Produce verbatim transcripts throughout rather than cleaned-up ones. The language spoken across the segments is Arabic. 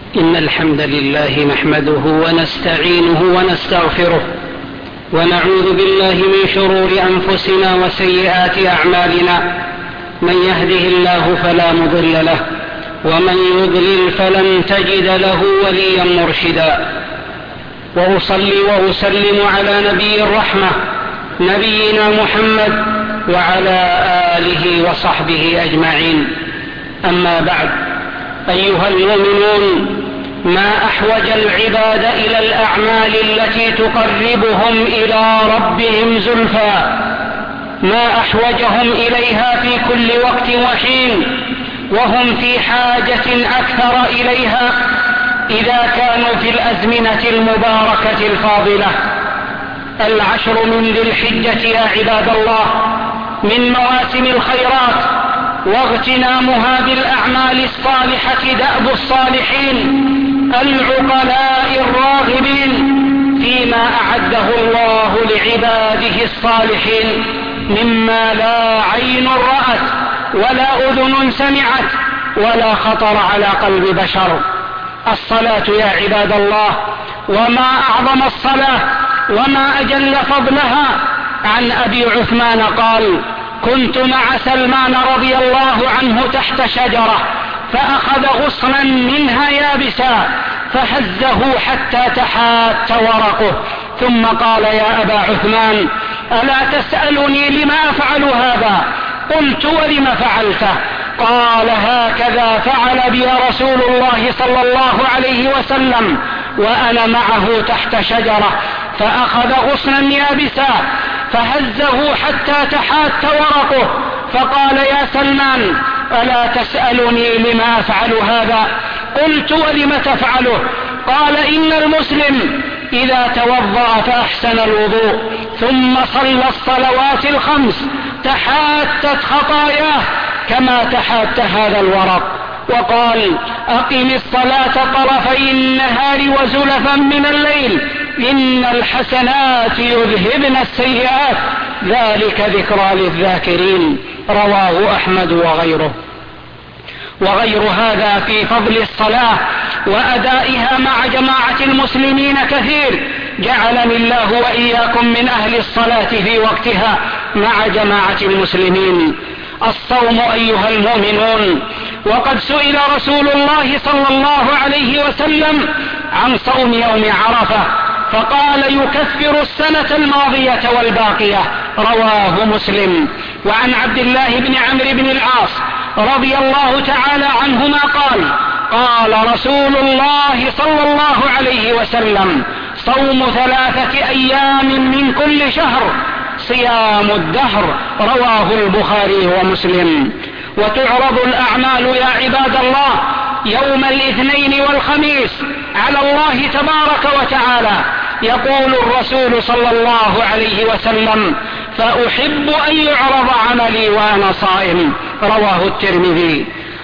إن الحمد لله نحمده ونستعينه ونستغفره ونعوذ بالله من شرور أنفسنا وسيئات أعمالنا. من يهده الله فلا مضل له ومن يضلل فلن تجد له وليا مرشدا. وأصلي وأسلم على نبي الرحمة نبينا محمد وعلى آله وصحبه أجمعين. أما بعد، أيها المؤمنون، ما أحوج العباد إلى الأعمال التي تقربهم إلى ربهم زلفى، ما أحوجهم إليها في كل وقت وحين، وهم في حاجة أكثر إليها إذا كانوا في الأزمنة المباركة الفاضلة. العشر من ذي الحجة يا عباد الله من مواسم الخيرات، واغتنامها بالأعمال الصالحة دأب الصالحين العقلاء الراغبين فيما أعده الله لعباده الصالحين مما لا عين رأت ولا أذن سمعت ولا خطر على قلب بشر. الصلاة يا عباد الله، وما أعظم الصلاة وما أجل فضلها. عن أبي عثمان قال: كنت مع سلمان رضي الله عنه تحت شجرة فأخذ غصنا منها يابسا فهزه حتى تحات ورقه، ثم قال: يا أبا عثمان، ألا تسألني لما أفعل هذا؟ قلت: ولم فعلته؟ قال: هكذا فعل بي رسول الله صلى الله عليه وسلم وأنا معه تحت شجرة، فأخذ غصنا يابسا فهزه حتى تحات ورقه، فقال: يا سلمان، ألا تسألني لما أفعل هذا؟ قلت: ولم تفعله؟ قال: إن المسلم إذا توضأ فأحسن الوضوء ثم صلى الصلوات الخمس تحاتت خطاياه كما تحات هذا الورق. وقال: أقم الصلاة طرفي النهار وزلفا من الليل إن الحسنات يذهبن السيئات ذلك ذكرى للذاكرين. رواه أحمد وغيره. وغير هذا في فضل الصلاة وأدائها مع جماعة المسلمين كثير، جعلني الله وإياكم من أهل الصلاة في وقتها مع جماعة المسلمين. الصوم أيها المؤمنون، وقد سئل رسول الله صلى الله عليه وسلم عن صوم يوم عرفة فقال: يكفر السنة الماضية والباقية. رواه مسلم. وعن عبد الله بن عمرو بن العاص رضي الله تعالى عنهما قال: قال رسول الله صلى الله عليه وسلم: صوم ثلاثة أيام من كل شهر صيام الدهر. رواه البخاري ومسلم. وتعرض الأعمال يا عباد الله يوم الاثنين والخميس على الله تبارك وتعالى. يقول الرسول صلى الله عليه وسلم: فأحب أن يعرض عملي وأنا صائم. رواه الترمذي.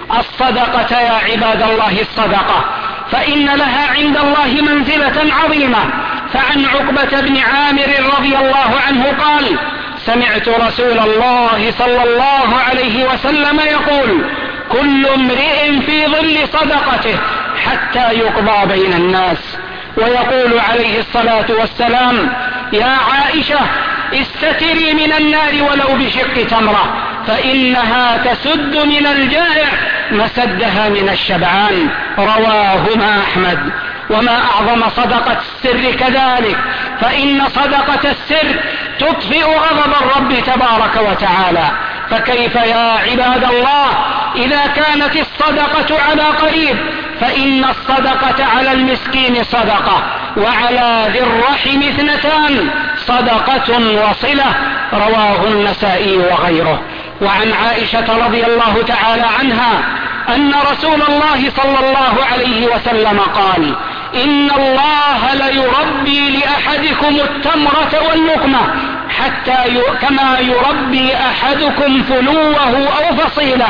الصدقة يا عباد الله، الصدقة فإن لها عند الله منزلة عظيمة. فعن عقبة بن عامر رضي الله عنه قال: سمعت رسول الله صلى الله عليه وسلم يقول: كل امرئ في ظل صدقته حتى يقضى بين الناس. ويقول عليه الصلاة والسلام: يا عائشة، استتري من النار ولو بشق تمرة فإنها تسد من الجائع مسدها من الشبعان. رواهما أحمد. وما أعظم صدقة السر كذلك، فإن صدقة السر تطفئ غضب الرب تبارك وتعالى. فكيف يا عباد الله إذا كانت الصدقة على قريب؟ فإن الصدقة على المسكين صدقة، وعلى ذي الرحم اثنتان، صدقة وصلة. رواه النسائي وغيره. وعن عائشة رضي الله تعالى عنها أن رسول الله صلى الله عليه وسلم قال: إن الله ليربي لأحدكم التمرة واللقمة حتى ي... كما يربي أحدكم فلوه أو فصيلة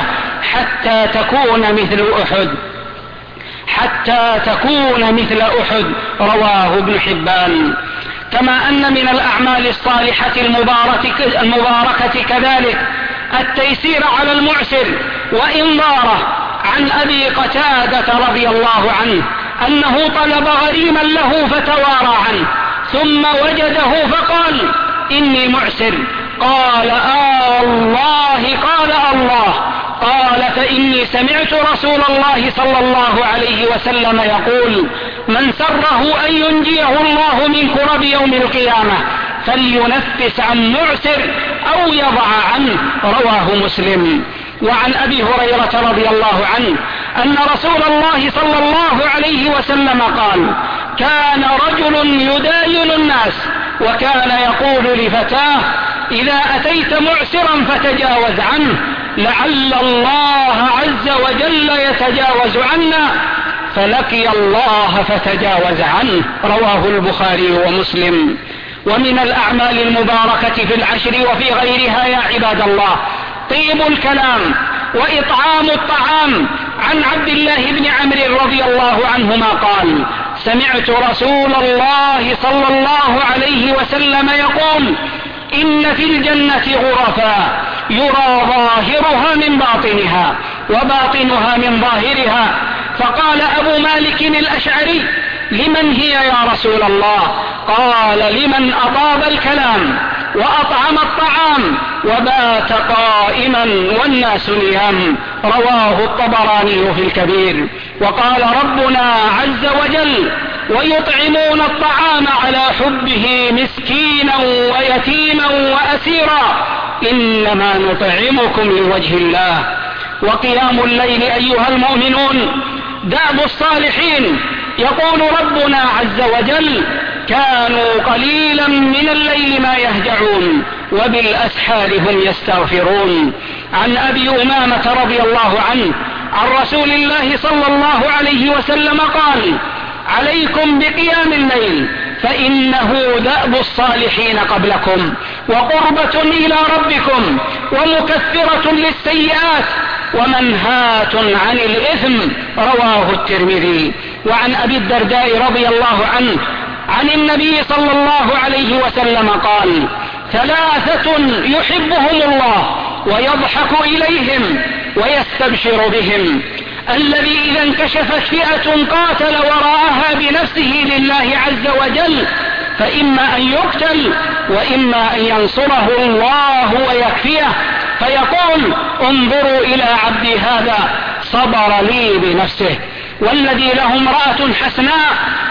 حتى تكون مثل أحد حتى تكون مثل أحد. رواه ابن حبان. كما أن من الأعمال الصالحة المباركة, المباركة كذلك التيسير على المعسر وإنظاره. عن أبي قتادة رضي الله عنه أنه طلب غريما له فتوارى عنه، ثم وجده فقال: إني معسر. قال: آه الله. قال: الله. قال: فإني سمعت رسول الله صلى الله عليه وسلم يقول: من سره أن ينجيه الله من كرب يوم القيامة فلينفس عن معسر أو يضع عنه. رواه مسلم. وعن أبي هريرة رضي الله عنه أن رسول الله صلى الله عليه وسلم قال: كان رجل يداين الناس وكان يقول لفتاه: إذا أتيت معسرا فتجاوز عنه لعل الله عز وجل يتجاوز عنا، فلقي الله فتجاوز عنه. رواه البخاري ومسلم. ومن الأعمال المباركة في العشر وفي غيرها يا عباد الله طيب الكلام وإطعام الطعام. عن عبد الله بن عمرو رضي الله عنهما قال: سمعت رسول الله صلى الله عليه وسلم يقول: إن في الجنة غرفا يرى ظاهرها من باطنها وباطنها من ظاهرها. فقال أبو مالك الأشعري: لمن هي يا رسول الله؟ قال: لمن أطاب الكلام وأطعم الطعام وبات قائما والناس نيام. رواه الطبراني في الكبير. وقال ربنا عز وجل: ويطعمون الطعام على حبه مسكينا ويتيما وأسيرا إنما نطعمكم لوجه الله. وقيام الليل أيها المؤمنون دأب الصالحين. يقول ربنا عز وجل: كانوا قليلا من الليل ما يهجعون وبالأسحار هم يستغفرون. عن أبي أمامة رضي الله عنه عن رسول الله صلى الله عليه وسلم قال: عليكم بقيام الليل فإنه دأب الصالحين قبلكم وقربة إلى ربكم ومكفرة للسيئات ومنهاة عن الإثم. رواه الترمذي. وعن أبي الدرداء رضي الله عنه عن النبي صلى الله عليه وسلم قال: ثلاثة يحبهم الله ويضحك إليهم ويستبشر بهم: الذي إذا انكشفت فئة قاتل وراءها بنفسه لله عز وجل فإما أن يقتل وإما أن ينصره الله ويكفيه فيقول: انظروا إلى عبدي هذا صبر لي بنفسه. والذي له امرأة حسناء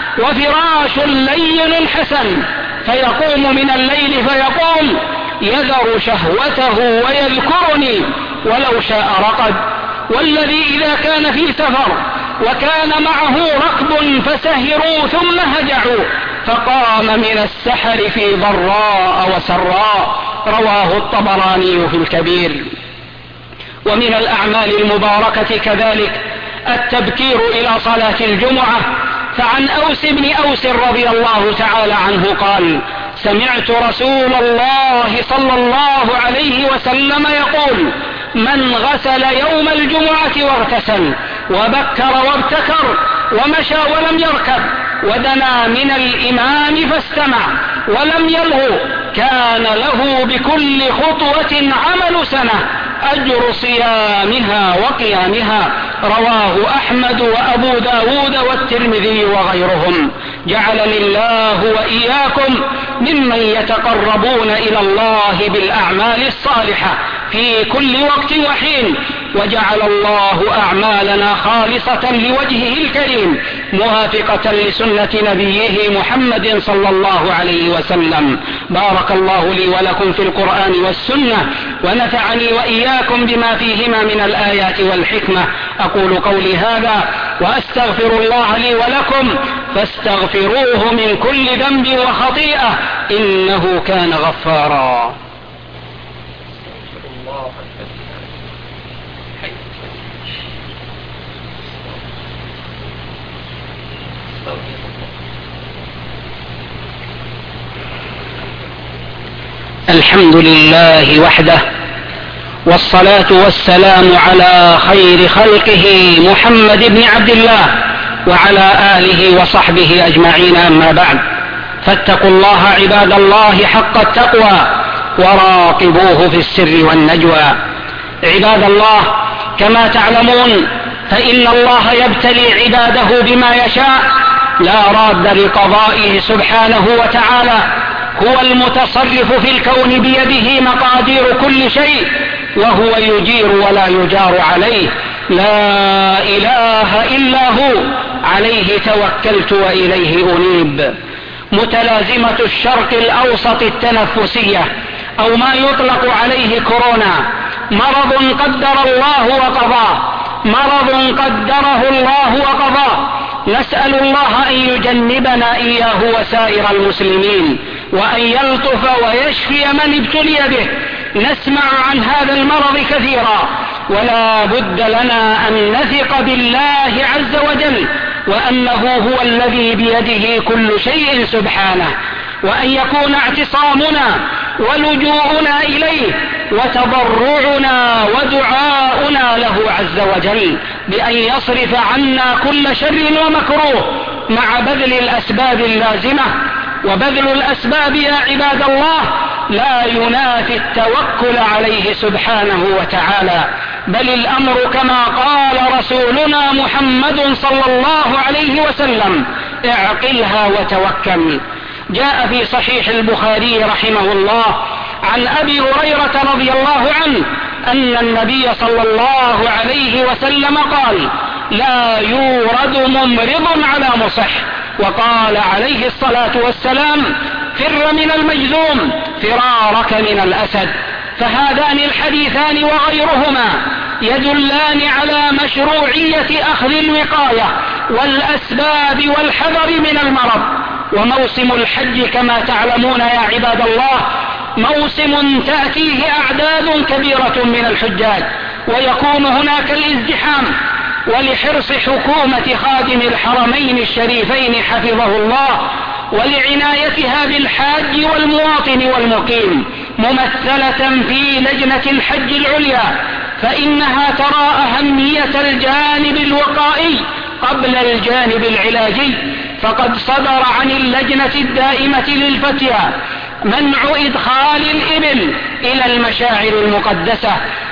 وفراش لين حسن فيقوم من الليل فيقول: يذر شهوته ويذكرني ولو شاء رقد. والذي إذا كان في سفر وكان معه ركب فسهروا ثم هجعوا فقام من السحر في ضراء وسراء. رواه الطبراني في الكبير. ومن الأعمال المباركة كذلك التبكير إلى صلاة الجمعة. فعن أوس بن أوس رضي الله تعالى عنه قال: سمعت رسول الله صلى الله عليه وسلم يقول: من غسل يوم الجمعة واغتسل وبكر وابتكر ومشى ولم يركب ودنا من الإمام فاستمع ولم يلغو كان له بكل خطوة عمل سنة أجر صيامها وقيامها. رواه أحمد وأبو داود والترمذي وغيرهم. جعلني الله وإياكم ممن يتقربون إلى الله بالأعمال الصالحة في كل وقت وحين، وجعل الله أعمالنا خالصة لوجهه الكريم موافقة لسنة نبيه محمد صلى الله عليه وسلم. بارك الله لي ولكم في القرآن والسنة ونفعني وإياكم بما فيهما من الآيات والحكمة. أقول قولي هذا وأستغفر الله لي ولكم فاستغفروه من كل ذنب وخطيئة إنه كان غفارا. الحمد لله وحده والصلاة والسلام على خير خلقه محمد بن عبد الله وعلى آله وصحبه أجمعين. أما بعد، فاتقوا الله عباد الله حق التقوى وراقبوه في السر والنجوى. عباد الله، كما تعلمون فإن الله يبتلي عباده بما يشاء، لا راد لقضائه سبحانه وتعالى. هو المتصرف في الكون، بيده مقادير كل شيء، وهو يجير ولا يجار عليه. لا إله إلا هو، عليه توكلت وإليه أنيب. متلازمة الشرق الأوسط التنفسية، أو ما يطلق عليه كورونا، مرض قدر الله وقضاه، مرض قدره الله وقضاه. نسأل الله أن يجنبنا إياه وسائر المسلمين، وأن يلطف ويشفي من ابتلي به. نسمع عن هذا المرض كثيرا، ولا بد لنا أن نثق بالله عز وجل، وأنه هو الذي بيده كل شيء سبحانه، وأن يكون اعتصامنا ولجوءنا إليه وتضرعنا ودعاؤنا له عز وجل بأن يصرف عنا كل شر ومكروه، مع بذل الأسباب اللازمة. وبذل الأسباب يا عباد الله لا ينافي التوكل عليه سبحانه وتعالى، بل الأمر كما قال رسولنا محمد صلى الله عليه وسلم: اعقلها وتوكل. جاء في صحيح البخاري رحمه الله عن أبي هريرة رضي الله عنه أن النبي صلى الله عليه وسلم قال: لا يورد ممرض على مصح. وقال عليه الصلاة والسلام: فر من المجذوم فرارك من الأسد. فهذان الحديثان وغيرهما يدلان على مشروعية أخذ الوقاية والأسباب والحذر من المرض. وموسم الحج كما تعلمون يا عباد الله موسم تأتيه أعداد كبيرة من الحجاج، ويكون هناك الازدحام. ولحرص حكومة خادم الحرمين الشريفين حفظه الله ولعنايتها بالحاج والمواطن والمقيم، ممثلة في لجنة الحج العليا، فإنها ترى أهمية الجانب الوقائي قبل الجانب العلاجي. فقد صدر عن اللجنة الدائمة للفتيا منع إدخال الإبل إلى المشاعر المقدسة،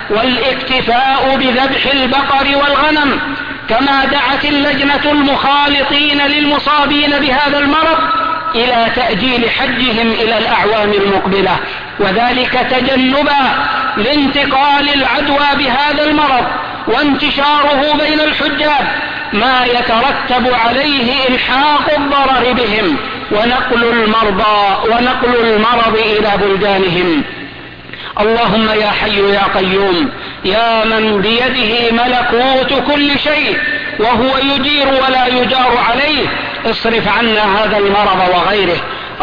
والاكتفاء بذبح البقر والغنم. كما دعت اللجنة المخالطين للمصابين بهذا المرض إلى تأجيل حجهم إلى الأعوام المقبلة، وذلك تجنبا لانتقال العدوى بهذا المرض وانتشاره بين الحجاج، ما يترتب عليه إلحاق الضرر بهم ونقل المرضى ونقل المرض إلى بلدانهم. اللهم يا حي يا قيوم، يا من بيده ملكوت كل شيء وهو يجير ولا يجار عليه، اصرف عنا هذا المرض وغيره.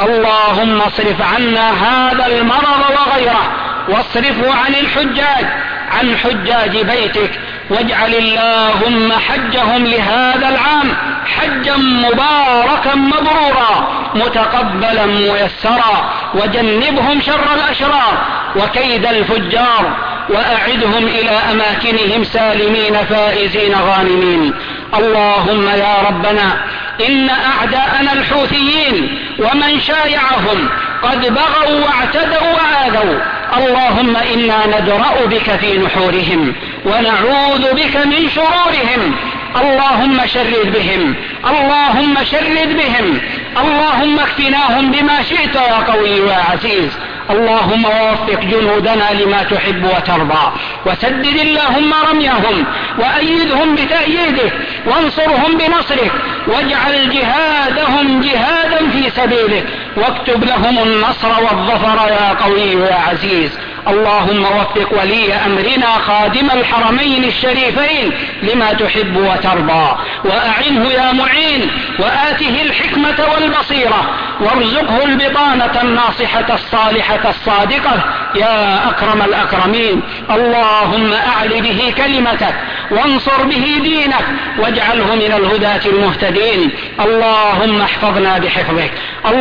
اللهم اصرف عنا هذا المرض وغيره، واصرفه عن الحجاج، عن حجاج بيتك، واجعل اللهم حجهم لهذا العام حجا مباركا مبرورا متقبلا ميسرا، وجنبهم شر الأشرار وكيد الفجار، وأعدهم إلى أماكنهم سالمين فائزين غانمين. اللهم يا ربنا إن أعداءنا الحوثيين ومن شايعهم قد بغوا واعتدوا وآذوا، اللهم إنا ندرأ بك في نحورهم ونعوذ بك من شرورهم. اللهم شرد بهم، اللهم شرد بهم، اللهم اكفناهم بما شئت يا قوي يا عزيز. اللهم وفق جنودنا لما تحب وترضى، وسدد اللهم رميهم، وأيدهم بتأييدك، وانصرهم بنصرك، واجعل جهادهم جهادا في سبيلك، واكتب لهم النصر والظفر يا قوي يا عزيز. اللهم وفق ولي أمرنا خادم الحرمين الشريفين لما تحب وترضى، وأعنه يا معين، وآته الحكمة والبصيرة، وارزقه البطانة الناصحة الصالحة الصادقة يا أكرم الأكرمين. اللهم أعل به كلمتك، وانصر به دينك، واجعله من الهداة المهتدين. اللهم احفظنا بحفظك،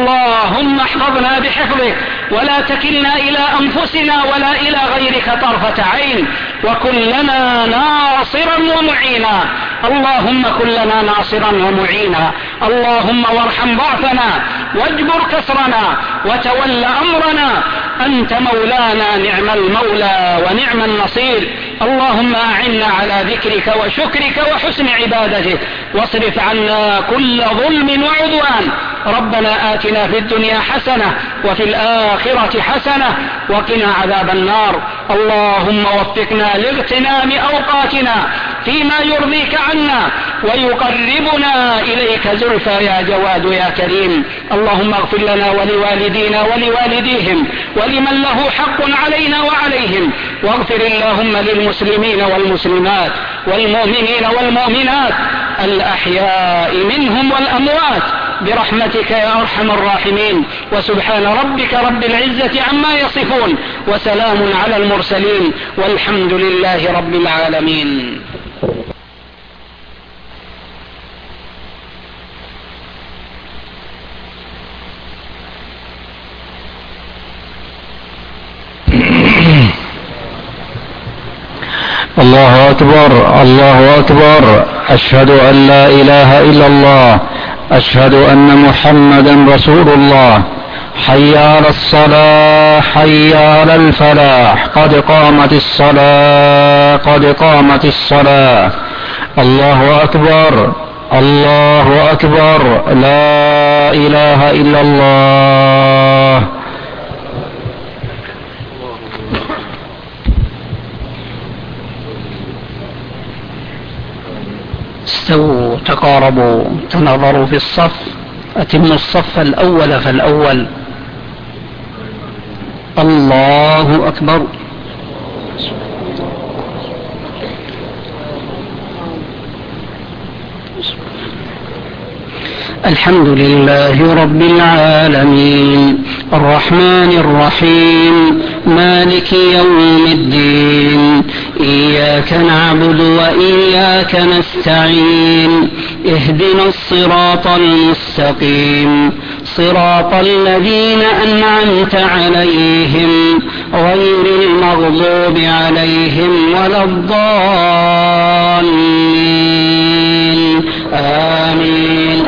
اللهم احفظنا بحفظك، ولا تكلنا إلى أنفسنا ولا إلى غيرك طرفة عين، وكن لنا ناصرا ومعينا. اللهم كن لنا ناصرا ومعينا. اللهم وارحم ضعفنا، واجبر كسرنا، وتول أمرنا. أنت مولانا نعم المولى ونعم النصير. اللهم أعنا على ذكرك وشكرك وحسن عبادتك، واصرف عنا كل ظلم وعدوان. ربنا آتنا في الدنيا حسنة وفي الآخرة حسنة وقنا عذاب النار. اللهم وفقنا لاغتنام أوقاتنا فيما يرضيك عنا ويقربنا إليك زلفى يا جواد يا كريم. اللهم اغفر لنا ولوالدينا ولوالديهم ولمن له حق علينا وعليهم، واغفر اللهم للمسلمين والمسلمات والمؤمنين والمؤمنات الأحياء منهم والأموات برحمتك يا أرحم الراحمين. وسبحان ربك رب العزة عما يصفون، وسلام على المرسلين، والحمد لله رب العالمين. الله أكبر الله أكبر، أشهد أن لا إله إلا الله، أشهد أن محمدا رسول الله. حي على الصلاة حي على الفلاح، قد قامت الصلاة قد قامت الصلاة. الله أكبر الله أكبر، لا إله إلا الله. استووا تقاربوا تناظروا في الصف، أتموا الصف الأول فالأول. الله أكبر. الحمد لله رب العالمين، الرحمن الرحيم، مالك يوم الدين، إياك نعبد وإياك نستعين، اهدنا الصراط المستقيم، صراط الذين أنعمت عليهم غير المغضوب عليهم ولا الضالين. آمين.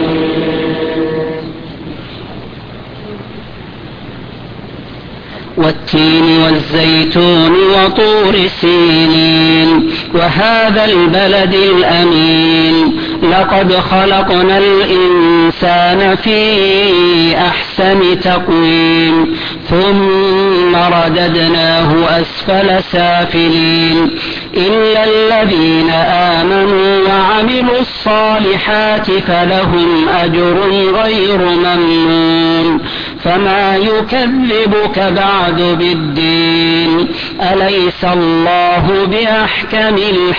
والتين والزيتون وطور سينين وهذا البلد الأمين، لقد خلقنا الإنسان في أحسن تقويم ثم رددناه أسفل سافلين، إلا الذين آمنوا وعملوا الصالحات فلهم أجر غير ممنون. فما يكذبك بعد بالدين، أليس الله بأحكم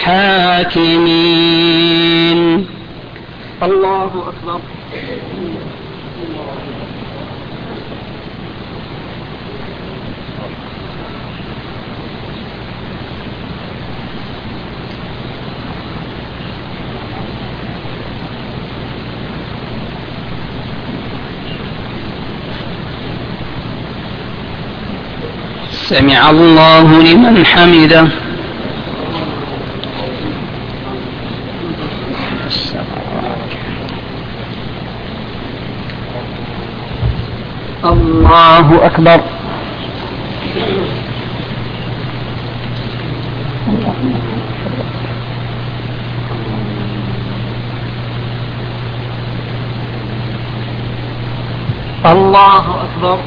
الحاكمين. الله أكبر. سمع الله لمن حمده. الله أكبر. الله أكبر.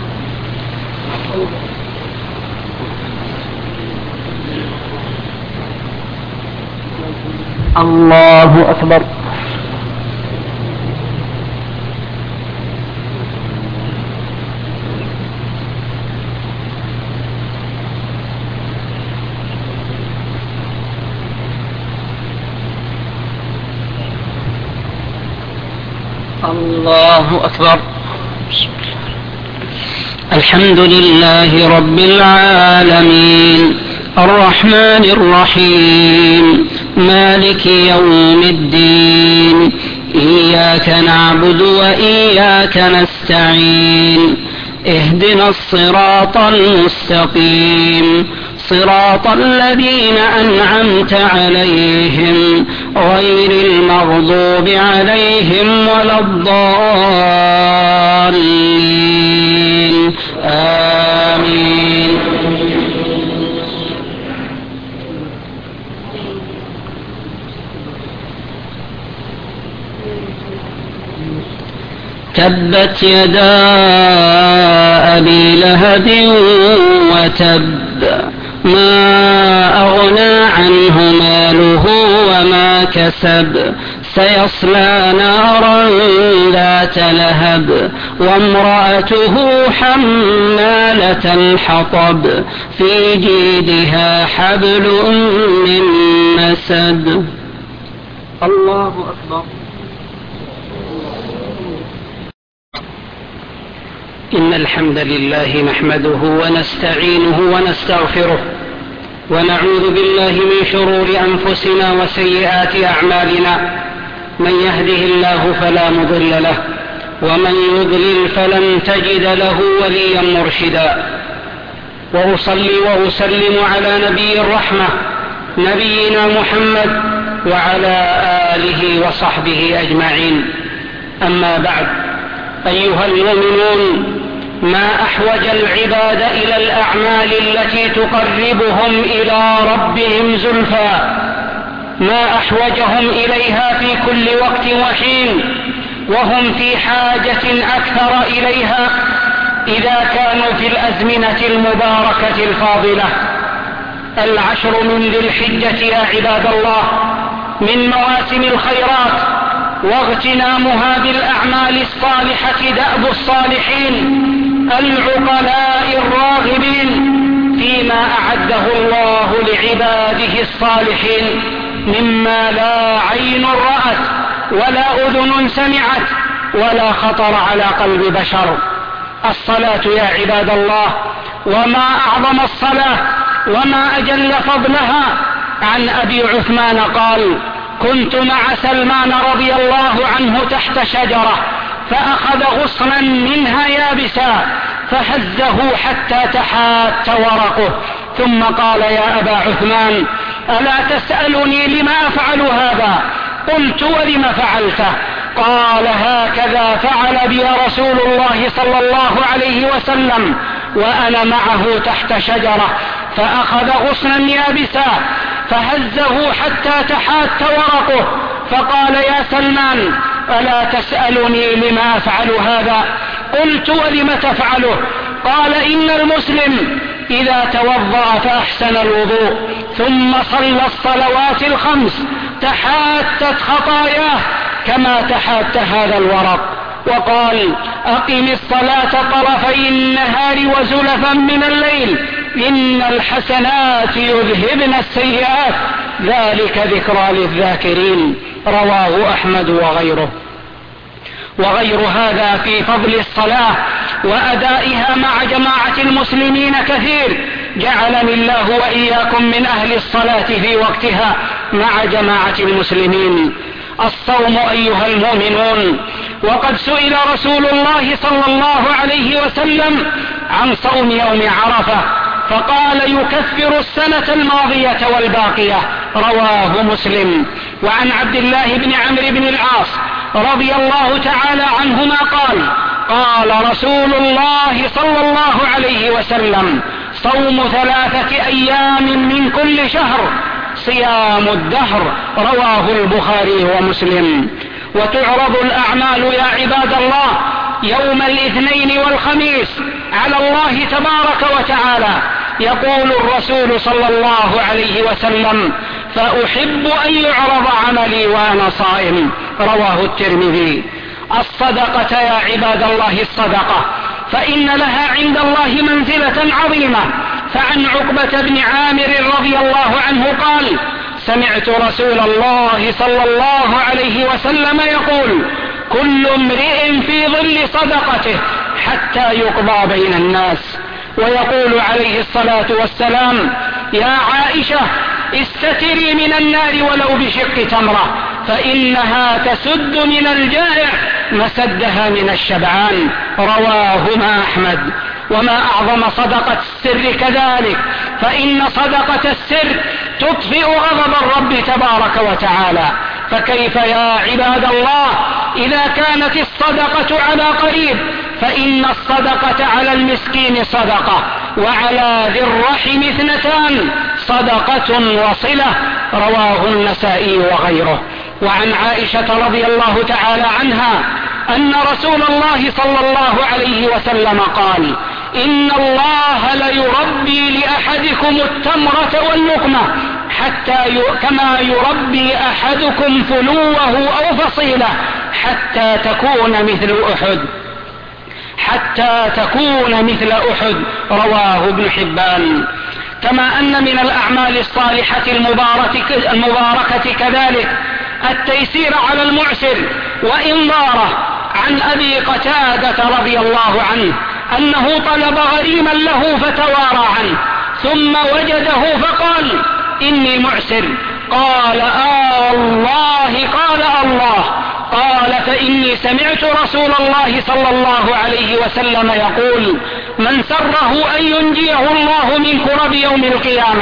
الله أكبر. الله أكبر. الحمد لله رب العالمين، الرحمن الرحيم، مالك يوم الدين، إياك نعبد وإياك نستعين، اهدنا الصراط المستقيم، صراط الذين أنعمت عليهم غير المغضوب عليهم ولا الضالين. آمين. تبت يدا أبي لهب وتب ما أغنى عنه ماله وما كسب سيصلى نارا ذات لهب وامرأته حمالة الحطب في جيدها حبل من مسد. الله أكبر. إن الحمد لله نحمده ونستعينه ونستغفره ونعوذ بالله من شرور أنفسنا وسيئات أعمالنا، من يهده الله فلا مضل له ومن يضلل فلن تجد له وليا مرشدا. وأصلي وأسلم على نبي الرحمة نبينا محمد وعلى آله وصحبه أجمعين. أما بعد، أيها المؤمنون، ما أحوج العباد إلى الأعمال التي تقربهم إلى ربهم زلفى، ما أحوجهم إليها في كل وقت وحين، وهم في حاجة أكثر إليها إذا كانوا في الأزمنة المباركة الفاضلة. العشر من ذي الحجة يا عباد الله من مواسم الخيرات، واغتنامها بالأعمال الصالحة دأب الصالحين العقلاء الراغبين فيما أعده الله لعباده الصالحين مما لا عين رأت ولا أذن سمعت ولا خطر على قلب بشر. الصلاة يا عباد الله، وما أعظم الصلاة وما أجل فضلها. عن أبي عثمان قال: كنت مع سلمان رضي الله عنه تحت شجرة فأخذ غصنا منها يابسا فهزه حتى تحات ورقه، ثم قال: يا أبا عثمان، ألا تسألني لما أفعل هذا؟ قلت: ولم فعلته؟ قال: هكذا فعل بي رسول الله صلى الله عليه وسلم وأنا معه تحت شجرة، فأخذ غصنا يابسا فهزه حتى تحات ورقه، فقال: يا سلمان، ألا تسألني لما أفعل هذا؟ قلت: ولم تفعله؟ قال: إن المسلم إذا توضأ فأحسن الوضوء ثم صلى الصلوات الخمس تحاتت خطاياه كما تحات هذا الورق. وقال: أقم الصلاة طرفي النهار وزلفا من الليل، إن الحسنات يذهبن السيئات، ذلك ذكرى للذاكرين. رواه أحمد وغيره. وغير هذا في فضل الصلاة وأدائها مع جماعة المسلمين كثير، جعلني الله وإياكم من أهل الصلاة في وقتها مع جماعة المسلمين. الصوم أيها المؤمنون، وقد سئل رسول الله صلى الله عليه وسلم عن صوم يوم عرفة فقال: يكفر السنة الماضية والباقية. رواه مسلم. وعن عبد الله بن عمرو بن العاص رضي الله تعالى عنهما قال: قال رسول الله صلى الله عليه وسلم: صوم ثلاثة أيام من كل شهر صيام الدهر. رواه البخاري ومسلم. وتعرض الأعمال يا عباد الله يوم الاثنين والخميس على الله تبارك وتعالى. يقول الرسول صلى الله عليه وسلم: فأحب أن يعرض عملي وأنا صائم. رواه الترمذي. الصدقة يا عباد الله، الصدقة فإن لها عند الله منزلة عظيمة. فعن عقبة بن عامر رضي الله عنه قال: سمعت رسول الله صلى الله عليه وسلم يقول: كل امرئ في ظل صدقته حتى يقضى بين الناس. ويقول عليه الصلاة والسلام: يا عائشة، استتري من النار ولو بشق تمرة، فإنها تسد من الجائع مسدها من الشبعان. رواهما أحمد. وما أعظم صدقة السر كذلك، فإن صدقة السر تطفئ غضب الرب تبارك وتعالى. فكيف يا عباد الله إذا كانت الصدقة على قريب؟ فإن الصدقة على المسكين صدقة، وعلى ذي الرحم اثنتان، صدقة وصلة. رواه النسائي وغيره. وعن عائشة رضي الله تعالى عنها أن رسول الله صلى الله عليه وسلم قال: إن الله ليربي لأحدكم التمرة واللقمة حتى ي... كما يربي أحدكم فلوه أو فصيلة حتى تكون مثل أحد حتى تكون مثل أحد رواه ابن حبان. كما أن من الأعمال الصالحة المباركة, المباركة كذلك التيسير على المعسر وإنظاره. عن أبي قتادة رضي الله عنه أنه طلب غريما له فتوارى عنه ثم وجده فقال: إني معسر. قال: آه الله. قال: الله. قال: فإني سمعت رسول الله صلى الله عليه وسلم يقول: من سره أن ينجيه الله من كرب يوم القيامة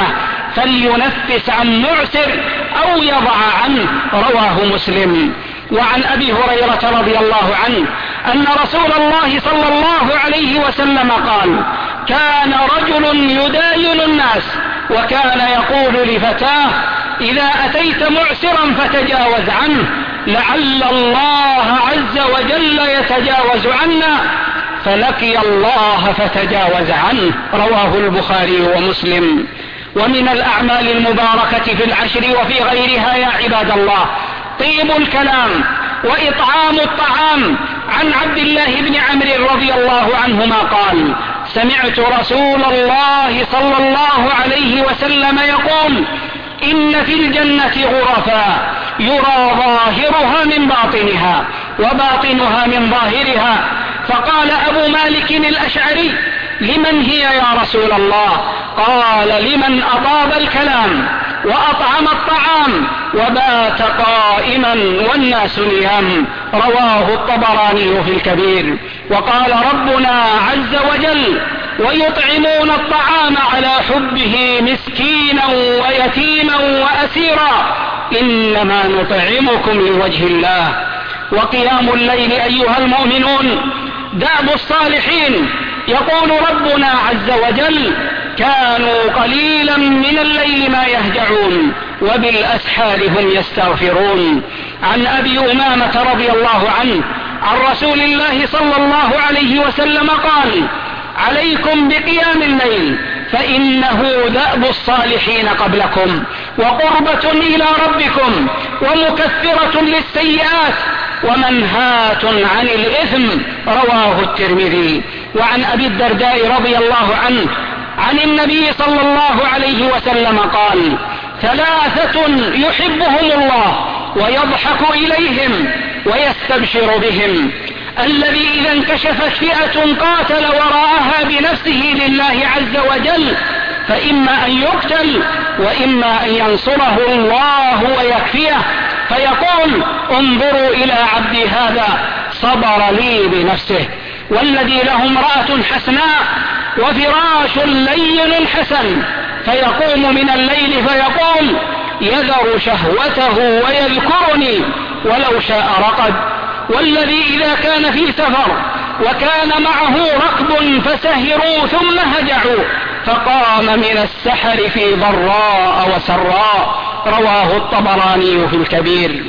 فلينفس عن معسر أو يضع عنه. رواه مسلم. وعن أبي هريرة رضي الله عنه أن رسول الله صلى الله عليه وسلم قال: كان رجل يداين الناس وكان يقول لفتاه: إذا أتيت معسرا فتجاوز عنه لعل الله عز وجل يتجاوز عنا، فلقي الله فتجاوز عنه. رواه البخاري ومسلم. ومن الأعمال المباركة في العشر وفي غيرها يا عباد الله طيب الكلام وإطعام الطعام. عن عبد الله بن عمرو رضي الله عنهما قال: سمعت رسول الله صلى الله عليه وسلم يقول: إن في الجنة غرفا يرى ظاهرها من باطنها وباطنها من ظاهرها. فقال أبو مالك الأشعري: لمن هي يا رسول الله؟ قال: لمن أطاب الكلام وأطعم الطعام وبات قائما والناس نيام. رواه الطبراني في الكبير. وقال ربنا عز وجل: ويطعمون الطعام على حبه مسكينا ويتيما وأسيرا إنما نطعمكم لوجه الله. وقيام الليل أيها المؤمنون دأب الصالحين. يقول ربنا عز وجل: كانوا قليلا من الليل ما يهجعون وبالأسحار هم يستغفرون. عن أبي أمامة رضي الله عنه عن رسول الله صلى الله عليه وسلم قال: عليكم بقيام الليل فإنه دأب الصالحين قبلكم وقربة إلى ربكم ومكفرة للسيئات ومنهاة عن الإثم. رواه الترمذي. وعن أبي الدرداء رضي الله عنه عن النبي صلى الله عليه وسلم قال: ثلاثة يحبهم الله ويضحك إليهم ويستبشر بهم: الذي إذا انكشفت فئة قاتل وراءها بنفسه لله عز وجل فإما أن يقتل وإما أن ينصره الله ويكفيه فيقول: انظروا إلى عبدي هذا صبر لي بنفسه. والذي له امرأة حسناء وفراش لين حسن فيقوم من الليل فيقول: يذر شهوته ويذكرني ولو شاء رقد. والذي إذا كان في سفر وكان معه ركب فسهروا ثم هجعوا فقام من السحر في ضراء وسراء. رواه الطبراني في الكبير.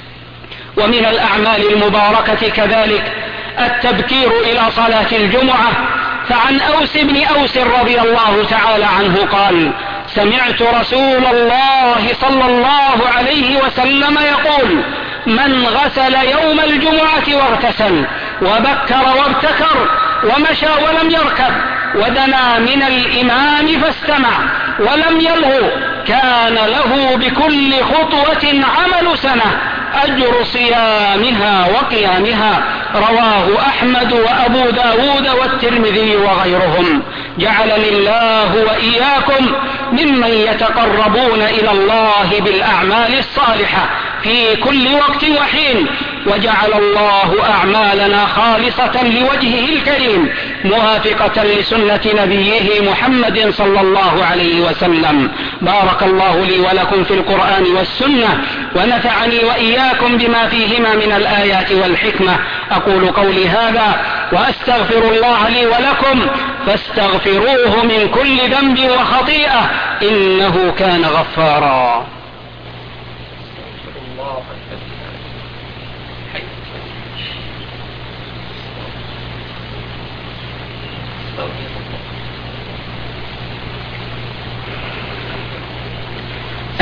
ومن الأعمال المباركة كذلك التبكير إلى صلاة الجمعة. فعن أوس بن أوس رضي الله تعالى عنه قال: سمعت رسول الله صلى الله عليه وسلم يقول: من غسل يوم الجمعة واغتسل وبكر وابتكر ومشى ولم يركب ودنا من الإمام فاستمع ولم يلغو كان له بكل خطوة عمل سنة أجر صيامها وقيامها. رواه أحمد وأبو داود والترمذي وغيرهم. جعلني الله وإياكم ممن يتقربون إلى الله بالأعمال الصالحة في كل وقت وحين، وجعل الله أعمالنا خالصة لوجهه الكريم موافقة لسنة نبيه محمد صلى الله عليه وسلم. بارك الله لي ولكم في القرآن والسنة ونفعني وإياكم بما فيهما من الآيات والحكمة. أقول قولي هذا وأستغفر الله لي ولكم فاستغفروه من كل ذنب وخطيئة إنه كان غفارا.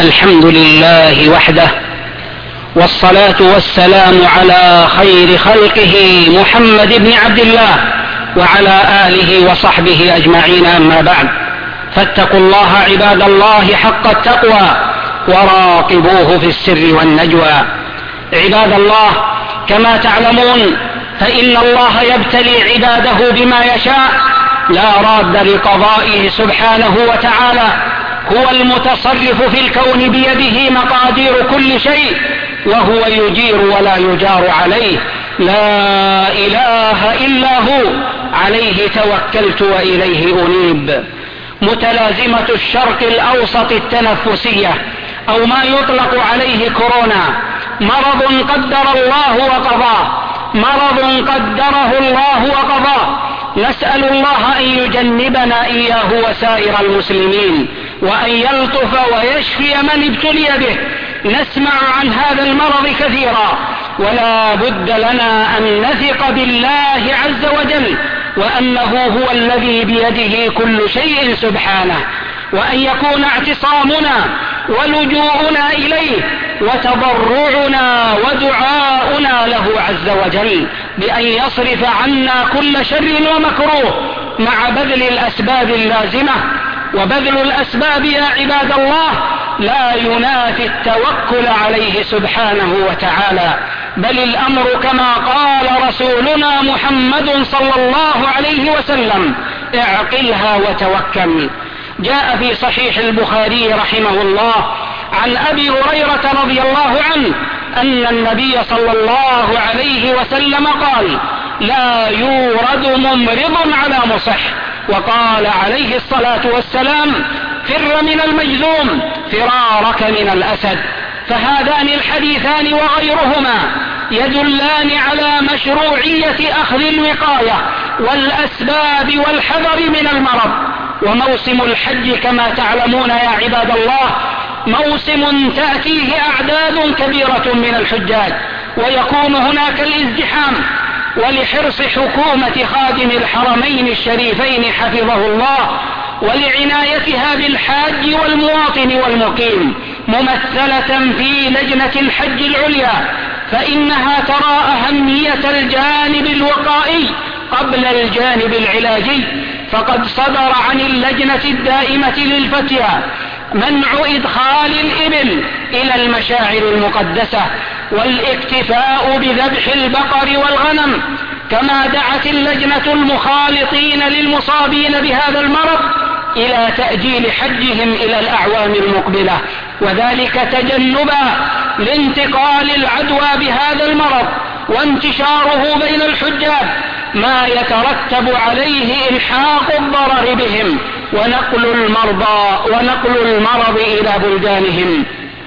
الحمد لله وحده، والصلاة والسلام على خير خلقه محمد بن عبد الله وعلى آله وصحبه أجمعين، أما بعد، فاتقوا الله عباد الله حق التقوى وراقبوه في السر والنجوى. عباد الله، كما تعلمون فإن الله يبتلي عباده بما يشاء، لا راد لقضائه سبحانه وتعالى، هو المتصرف في الكون بيده مقادير كل شيء، وهو يجير ولا يجار عليه، لا إله إلا هو، عليه توكلت وإليه أنيب. متلازمة الشرق الأوسط التنفسية، أو ما يطلق عليه كورونا، مرض قدر الله وقضاه، مرض قدره الله وقضاه، نسأل الله أن يجنبنا إياه وسائر المسلمين، وأن يلطف ويشفي من ابتلي به. نسمع عن هذا المرض كثيرا، ولا بد لنا أن نثق بالله عز وجل، وأنه هو الذي بيده كل شيء سبحانه، وأن يكون اعتصامنا ولجوءنا إليه وتضرعنا ودعاؤنا له عز وجل بأن يصرف عنا كل شر ومكروه، مع بذل الأسباب اللازمة. وبذل الأسباب يا عباد الله لا ينافي التوكل عليه سبحانه وتعالى، بل الأمر كما قال رسولنا محمد صلى الله عليه وسلم: اعقلها وتوكل. جاء في صحيح البخاري رحمه الله عن أبي هريرة رضي الله عنه أن النبي صلى الله عليه وسلم قال: لا يورد ممرض على مصح. وقال عليه الصلاة والسلام: فر من المجذوم فرارك من الأسد. فهذان الحديثان وغيرهما يدلان على مشروعية أخذ الوقاية والأسباب والحذر من المرض. وموسم الحج كما تعلمون يا عباد الله موسم تأتيه أعداد كبيرة من الحجاج، ويكون هناك الازدحام. ولحرص حكومة خادم الحرمين الشريفين حفظه الله ولعنايتها بالحاج والمواطن والمقيم، ممثلة في لجنة الحج العليا، فإنها ترى أهمية الجانب الوقائي قبل الجانب العلاجي. فقد صدر عن اللجنة الدائمة للفتيا منع إدخال الإبل إلى المشاعر المقدسة، والاكتفاء بذبح البقر والغنم. كما دعت اللجنة المخالطين للمصابين بهذا المرض إلى تأجيل حجهم إلى الأعوام المقبلة، وذلك تجنبا لانتقال العدوى بهذا المرض وانتشاره بين الحجاج، ما يترتب عليه إلحاق الضرر بهم ونقل المرضى ونقل المرض إلى بلدانهم.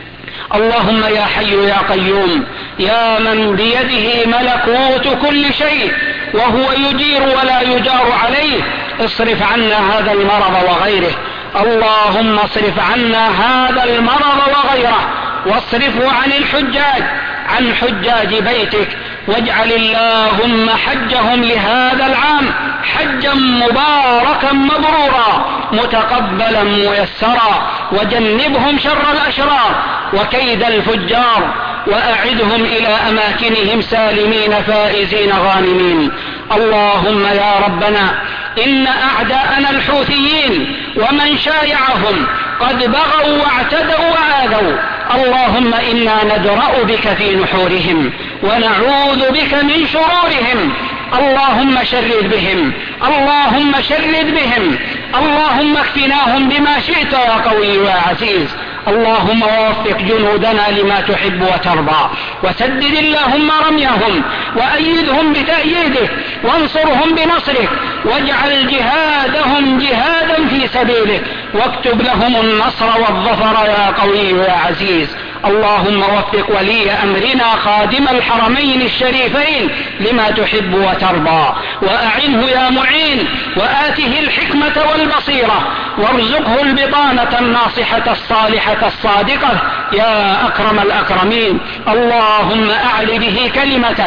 اللهم يا حي يا قيوم، يا من بيده ملكوت كل شيء وهو يجير ولا يجار عليه، اصرف عنا هذا المرض وغيره. اللهم اصرف عنا هذا المرض وغيره، واصرفه عن الحجاج، عن حجاج بيتك، واجعل اللهم حجهم لهذا العام حجا مباركا مبرورا متقبلا ميسرا، وجنبهم شر الأشرار وكيد الفجار، وأعدهم إلى أماكنهم سالمين فائزين غانمين. اللهم يا ربنا إن أعداءنا الحوثيين ومن شايعهم قد بغوا واعتدوا وآذوا، اللهم إنا ندرأ بك في نحورهم ونعوذ بك من شرورهم. اللهم شرد بهم، اللهم شرد بهم، اللهم اكفناهم بما شئت يا قوي يا عزيز. اللهم وفق جنودنا لما تحب وترضى، وسدد اللهم رميهم، وأيدهم بتأييدك، وانصرهم بنصرك، واجعل جهادهم جهادا في سبيلك، واكتب لهم النصر والظفر يا قوي يا عزيز. اللهم وفق ولي أمرنا خادم الحرمين الشريفين لما تحب وترضى، وأعنه يا معين، وآته الحكمة والبصيرة، وارزقه البطانة الناصحة الصالحة الصادقة يا أكرم الأكرمين. اللهم أعل به كلمتك،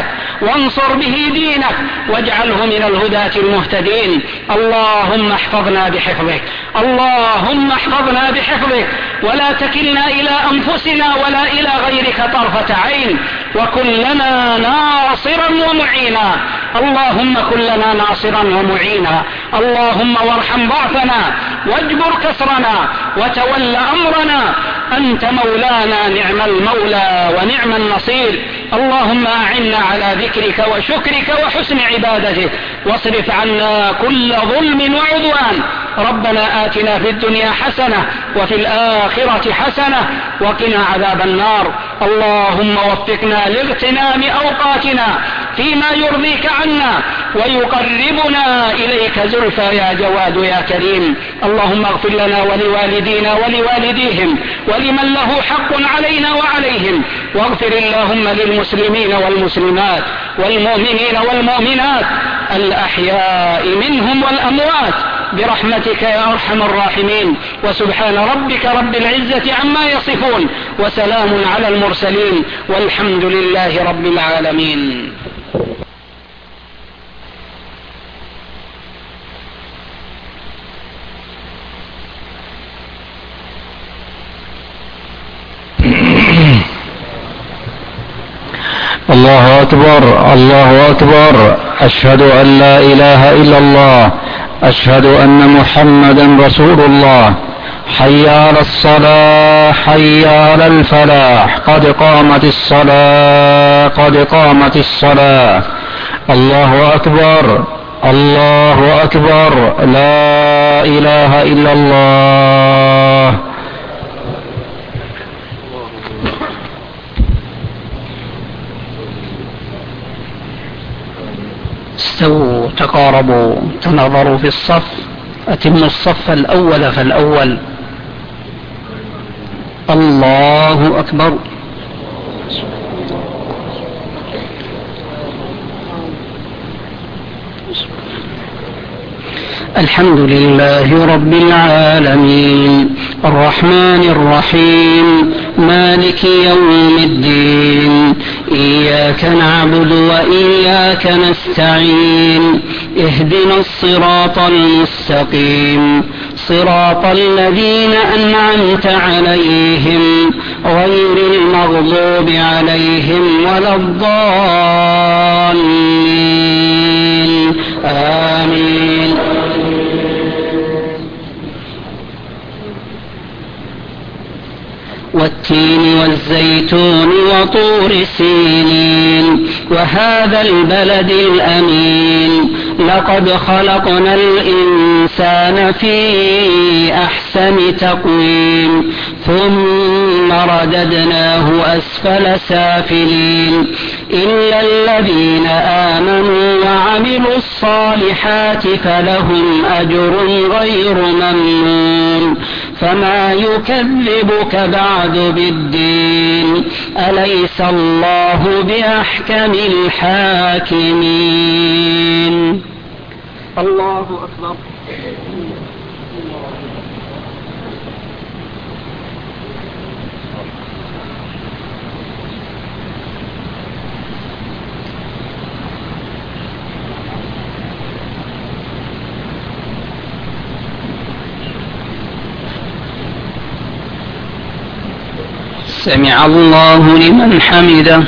وانصر به دينك واجعله من الهداة المهتدين. اللهم احفظنا بحفظك، اللهم احفظنا بحفظك، ولا تكلنا إلى أنفسنا ولا إلى غيرك طرفة عين، وكن لنا ناصرا ومعينا. اللهم كن لنا ناصرا ومعينا. اللهم وارحم ضعفنا واجبر كسرنا وتول أمرنا، أنت مولانا نعم المولى ونعم النصير. اللهم أعنا على ذكرك وشكرك وحسن عبادتك، واصرف عنا كل ظلم وعدوان. ربنا آتنا في الدنيا حسنة وفي الآخرة حسنة وقنا عذاب النار. اللهم وفقنا لاغتنام أوقاتنا فيما يرضيك عنا ويقربنا إليك زلفى يا جواد يا كريم. اللهم اغفر لنا ولوالدينا ولوالديهم ولمن له حق علينا وعليهم، واغفر اللهم للمسلمين والمسلمات والمؤمنين والمؤمنات الأحياء منهم والأموات برحمتك يا أرحم الراحمين. وسبحان ربك رب العزة عما يصفون، وسلام على المرسلين، والحمد لله رب العالمين. الله أكبر، الله أكبر، أشهد أن لا إله إلا الله، أشهد أن محمدا رسول الله. حي على الصلاة، حي على الفلاح، قد قامت الصلاة، قد قامت الصلاة. الله أكبر، الله أكبر، لا إله إلا الله. استووا تقاربوا تنظروا في الصف، أتموا الصف الأول فالأول. الله أكبر. الحمد لله رب العالمين، الرحمن الرحيم، مالك يوم الدين، إياك نعبد وإياك نستعين، اهدنا الصراط المستقيم، صراط الذين أنعمت عليهم غير المغضوب عليهم ولا الضالين. آمين. والتين والزيتون وطور سينين وهذا البلد الأمين، لقد خلقنا الإنسان في أحسن تقويم ثم رددناه أسفل سافلين، إلا الذين آمنوا وعملوا الصالحات فلهم أجر غير ممنون. فما يكذبك بعد بالدين، أليس الله بأحكم الحاكمين. الله أكبر. سمع الله لمن حمده.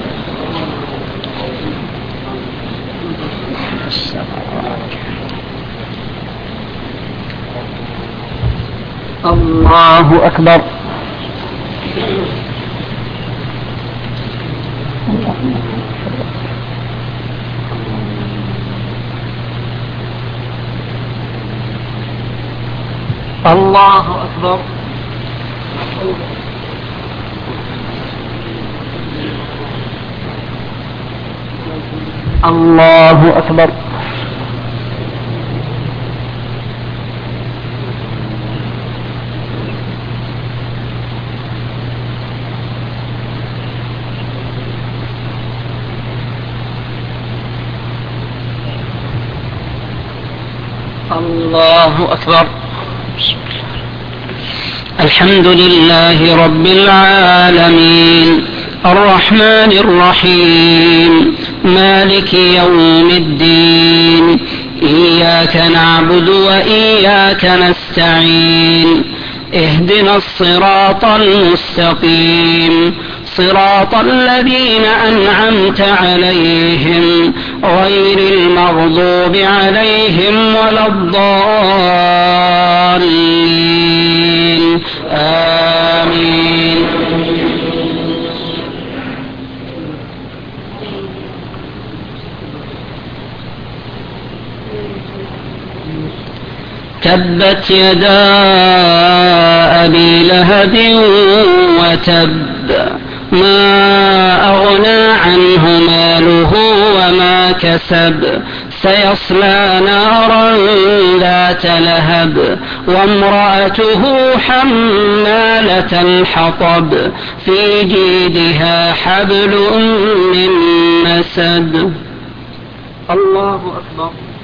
الله أكبر. الله أكبر. الله أكبر. الله أكبر. الحمد لله رب العالمين، الرحمن الرحيم، مالك يوم الدين إياك نعبد وإياك نستعين اهدنا الصراط المستقيم صراط الذين أنعمت عليهم غير المغضوب عليهم ولا الضالين آمين. تبت يدا أبي لهب وتب ما أغنى عنه ماله وما كسب سيصلى نارا ذات لهب وامرأته حمالة الحطب في جيدها حبل من مسد. الله أكبر.